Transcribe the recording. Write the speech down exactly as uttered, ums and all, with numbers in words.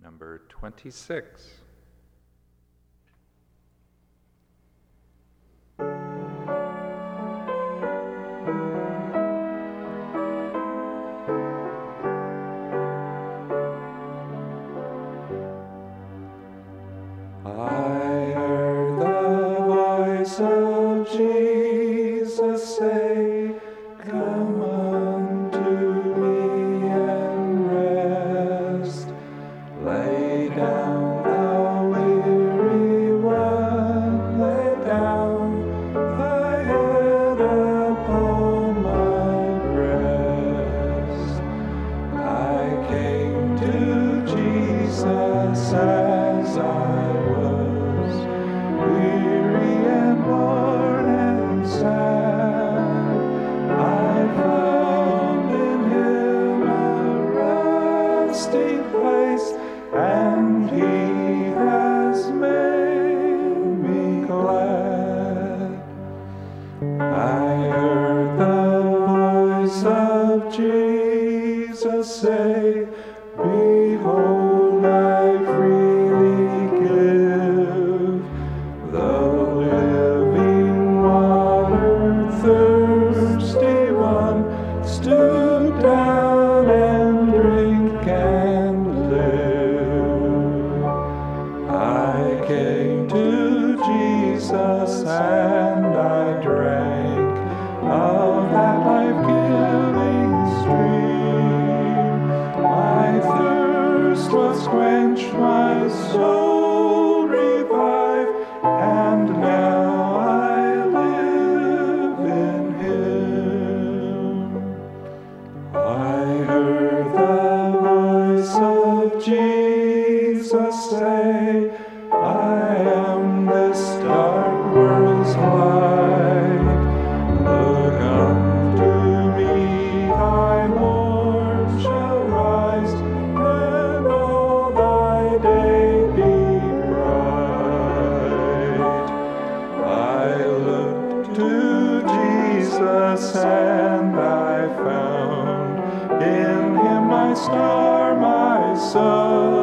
number twenty-six. I heard the voice of Jesus say, "Come unto me and rest. Lay down, thou weary one, lay down thy head upon my breast." I came to Jesus as I was, weary and worn and sad. I found in him a resting place, and he has made me glad. I heard the voice of Jesus say, "Behold, I freely give the living water, thirsty one, stoop down and drink and live." I came to Jesus and I drank of that life-giving stream. My thirst was quenched, my soul revived, and now I live in him. I heard the voice of Jesus say, "I am this dark world's light. Look unto me, thy morn shall rise, and all thy day be bright." I looked to Jesus and I found in him my star, my sun.